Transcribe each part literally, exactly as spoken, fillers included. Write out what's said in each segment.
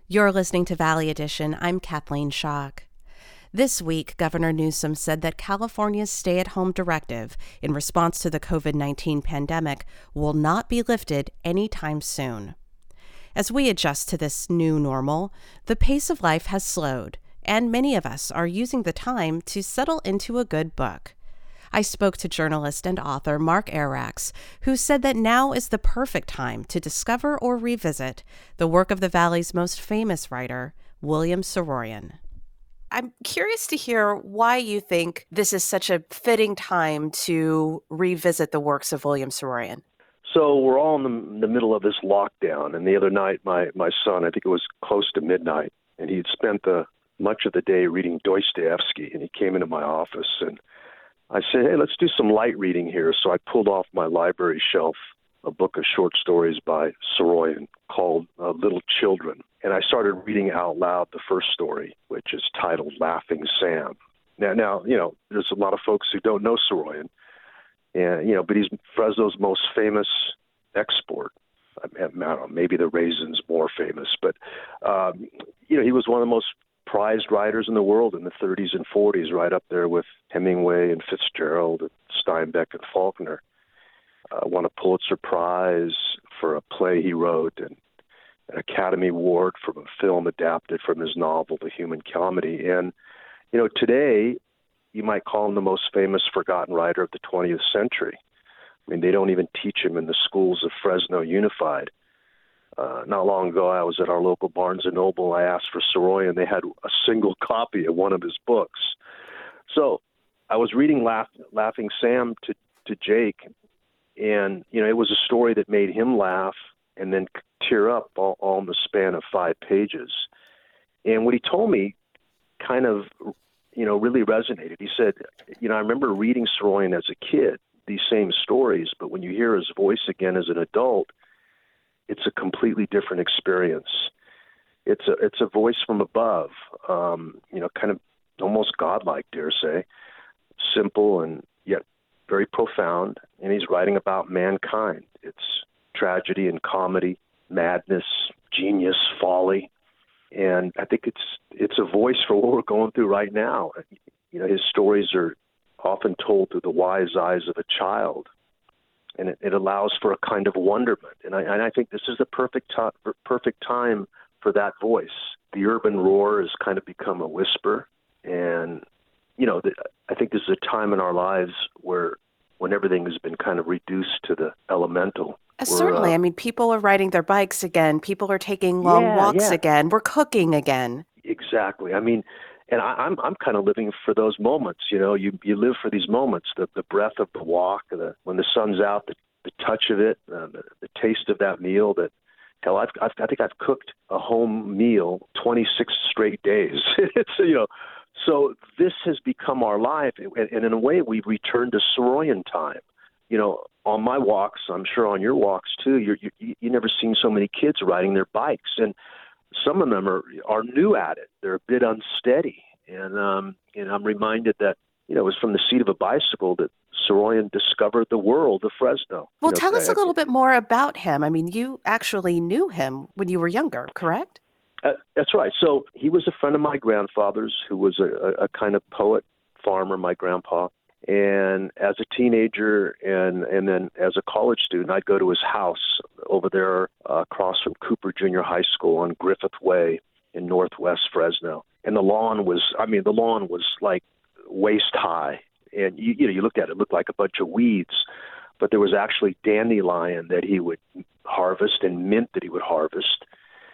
You're listening to Valley Edition. I'm Kathleen Schock. This week, Governor Newsom said that California's stay-at-home directive in response to the covid nineteen pandemic will not be lifted anytime soon. As we adjust to this new normal, the pace of life has slowed, and many of us are using the time to settle into a good book. I spoke to journalist and author Mark Arax, who said that now is the perfect time to discover or revisit the work of the Valley's most famous writer, William Saroyan. I'm curious to hear why you think this is such a fitting time to revisit the works of William Saroyan. So we're all in the, the middle of this lockdown, and the other night my, my son, I think it was close to midnight, and he had spent the much of the day reading Dostoevsky, and he came into my office, and I said, hey, let's do some light reading here. So I pulled off my library shelf a book of short stories by Saroyan called uh, Little Children. And I started reading out loud the first story, which is titled Laughing Sam. Now, now, you know, there's a lot of folks who don't know Saroyan, and, you know, but he's Fresno's most famous export. I don't know, maybe the Raisin's more famous, but, um, you know, he was one of the most prized writers in the world in the thirties and forties, right up there with Hemingway and Fitzgerald and Steinbeck and Faulkner. Uh, won a Pulitzer Prize for a play he wrote and an Academy Award from a film adapted from his novel, The Human Comedy. And, you know, today you might call him the most famous forgotten writer of the twentieth century. I mean, they don't even teach him in the schools of Fresno Unified. Uh, not long ago, I was at our local Barnes and Noble. I asked for Saroyan. They had a single copy of one of his books. So I was reading Laugh, Laughing Sam to, to Jake, and, you know, it was a story that made him laugh and then tear up all, all in the span of five pages. And what he told me kind of, you know, really resonated. He said, you know, I remember reading Saroyan as a kid, these same stories, but when you hear his voice again as an adult, it's a completely different experience. It's a it's a voice from above, um, you know, kind of almost godlike, dare say, simple and yet very profound. And he's writing about mankind. It's tragedy and comedy, madness, genius, folly, and I think it's it's a voice for what we're going through right now. You know, his stories are often told through the wise eyes of a child. And it, it allows for a kind of wonderment. And I, and I think this is the perfect, to- perfect time for that voice. The urban roar has kind of become a whisper. And, you know, the, I think this is a time in our lives where when everything has been kind of reduced to the elemental. Uh, certainly. Uh, I mean, people are riding their bikes again. People are taking long yeah, walks yeah. again. We're cooking again. Exactly. I mean, and I, I'm I'm kind of living for those moments. You know, you you live for these moments, the the breath of the walk, the when the sun's out, the, the touch of it, uh, the, the taste of that meal. That hell, I've, I've I think I've cooked a home meal twenty-six straight days. It's you know, so this has become our life, and, and in a way, we've returned to Saroyan time. You know, on my walks, I'm sure on your walks too. You're, you you never seen so many kids riding their bikes, and some of them are are new at it. They're a bit unsteady. And um, and I'm reminded that, you know, it was from the seat of a bicycle that Saroyan discovered the world of Fresno. Well, You know, tell us I, a little bit more about him. I mean, you actually knew him when you were younger, correct? uh, that's right. So he was a friend of my grandfather's who was a, a kind of poet, farmer, my grandpa. And as a teenager and, and then as a college student, I'd go to his house over there uh, across from Cooper Junior High School on Griffith Way in Northwest Fresno. And the lawn was, I mean, the lawn was like waist high. And, you, you know, you looked at it, it looked like a bunch of weeds. But there was actually dandelion that he would harvest and mint that he would harvest.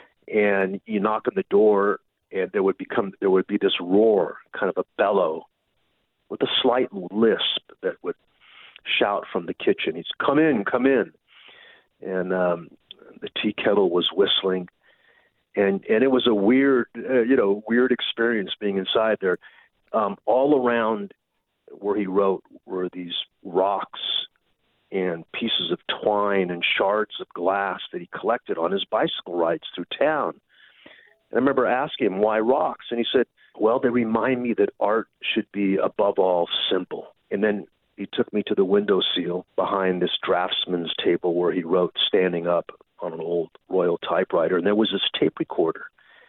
And you knock on the door, and there would become, there would be this roar, kind of a bellow, with a slight lisp that would shout from the kitchen. He's, come in, come in. And um, the tea kettle was whistling. And and it was a weird, uh, you know, weird experience being inside there. Um, all around where he wrote were these rocks and pieces of twine and shards of glass that he collected on his bicycle rides through town. And I remember asking him, why rocks? And he said, well, they remind me that art should be, above all, simple. And then he took me to the window sill behind this draftsman's table where he wrote standing up on an old Royal typewriter. And there was this tape recorder.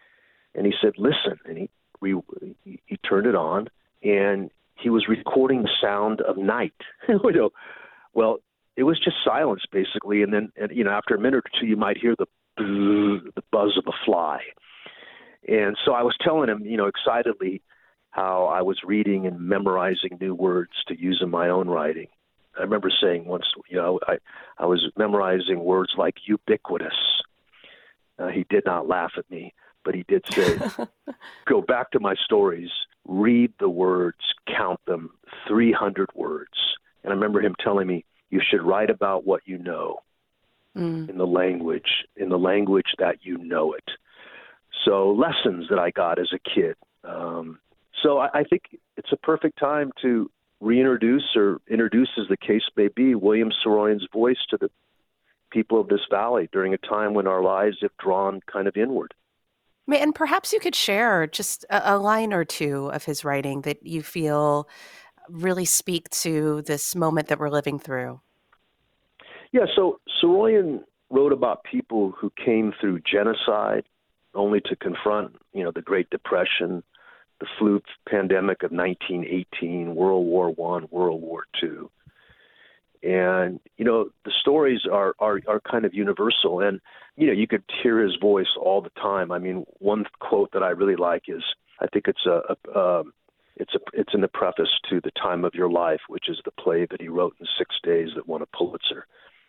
listen. And he, we, he turned it on, and he was recording the sound of night. you know, well, it was just silence, basically. And then, and, you know, after a minute or two, you might hear the buzz, the buzz of a fly. And so I was telling him, you know, excitedly how I was reading and memorizing new words to use in my own writing. I remember saying once, you know, I, I was memorizing words like ubiquitous. Uh, he did not laugh at me, but he did say, go back to my stories, read the words, count them, three hundred words. And I remember him telling me, you should write about what you know mm. in the language, in the language that you know it. So lessons that I got as a kid. Um, so I, I think it's a perfect time to reintroduce or introduce, as the case may be, William Saroyan's voice to the people of this valley during a time when our lives have drawn kind of inward. And perhaps you could share just a, a line or two of his writing that you feel really speak to this moment that we're living through. Yeah, so Saroyan wrote about people who came through genocide only to confront, you know, the Great Depression, the flu pandemic of nineteen eighteen, World War One, World War Two. And, you know, the stories are, are, are kind of universal. And, you know, you could hear his voice all the time. I mean, one quote that I really like is, I think it's a, a um, it's a, it's in the preface to The Time of Your Life, which is the play that he wrote in six days that won a Pulitzer.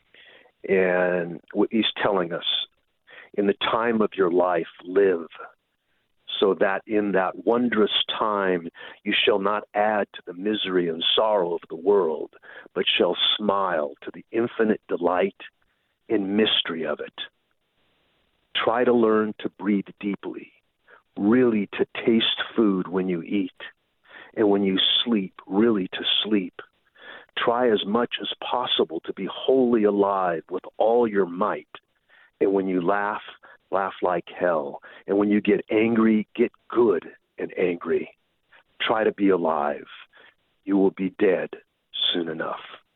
And he's telling us, in the time of your life, live, so that in that wondrous time you shall not add to the misery and sorrow of the world, but shall smile to the infinite delight and mystery of it. Try to learn to breathe deeply, really to taste food when you eat, and when you sleep, really to sleep. Try as much as possible to be wholly alive with all your might, and when you laugh, laugh like hell. And when you get angry, get good and angry. Try to be alive. You will be dead soon enough.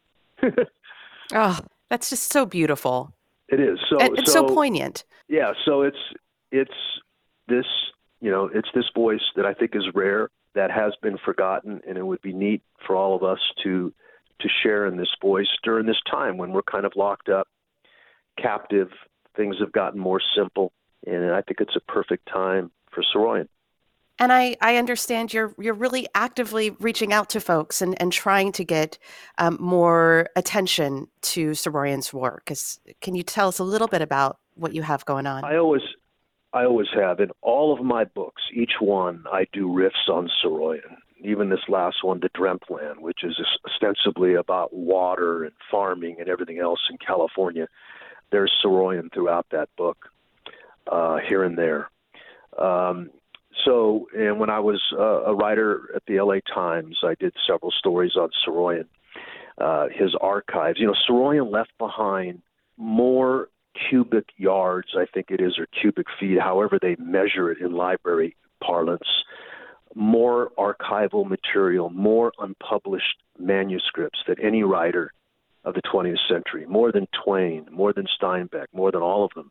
Oh, that's just so beautiful. It is. So and, it's so, so poignant. Yeah. So it's, it's this, you know, it's this voice that I think is rare, that has been forgotten. And it would be neat for all of us to, to share in this voice during this time when we're kind of locked up, captive. Things have gotten more simple, and I think it's a perfect time for Saroyan. And I, I understand you're you're really actively reaching out to folks and, and trying to get um, more attention to Saroyan's work. Is, can you tell us a little bit about what you have going on? I always I always have. In all of my books, each one, I do riffs on Saroyan. Even this last one, The Dreamt-Land, which is ostensibly about water and farming and everything else in California. There's Saroyan throughout that book, uh, here and there. Um, so, and when I was uh, a writer at the L A Times, I did several stories on Saroyan, uh, his archives. You know, Saroyan left behind more cubic yards, I think it is, or cubic feet, however they measure it in library parlance, more archival material, more unpublished manuscripts than any writer of the twentieth century, more than Twain, more than Steinbeck, more than all of them.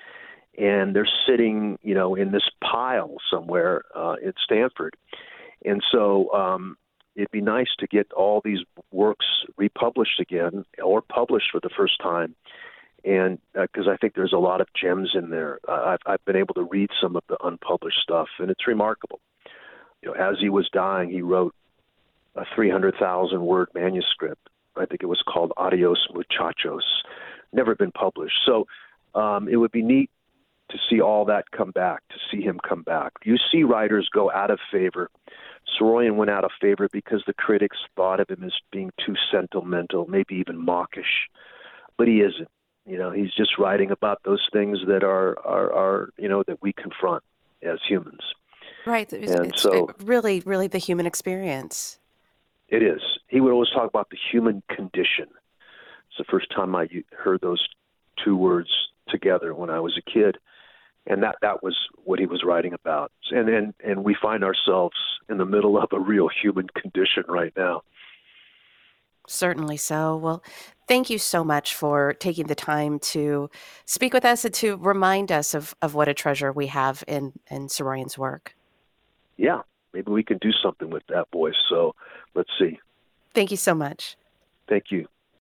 And they're sitting, you know, in this pile somewhere uh, at Stanford. And so um, it'd be nice to get all these works republished again or published for the first time. And because uh, I think there's a lot of gems in there. Uh, I've, I've been able to read some of the unpublished stuff, and it's remarkable. You know, as he was dying, he wrote a three hundred thousand word manuscript. I think it was called Adios Muchachos, never been published. So um, it would be neat to see all that come back, to see him come back. You see writers go out of favor. Saroyan went out of favor because the critics thought of him as being too sentimental, maybe even mawkish, but he isn't. You know, he's just writing about those things that are, are, are you know, that we confront as humans. Right. It's, and it's so, really, really the human experience. It is. He would always talk about the human condition. It's the first time I heard those two words together when I was a kid, and that, that was what he was writing about. And, and and we find ourselves in the middle of a real human condition right now. Certainly so. Well, thank you so much for taking the time to speak with us and to remind us of, of what a treasure we have in, in Saroyan's work. Yeah, maybe we can do something with that voice. So let's see. Thank you so much. Thank you.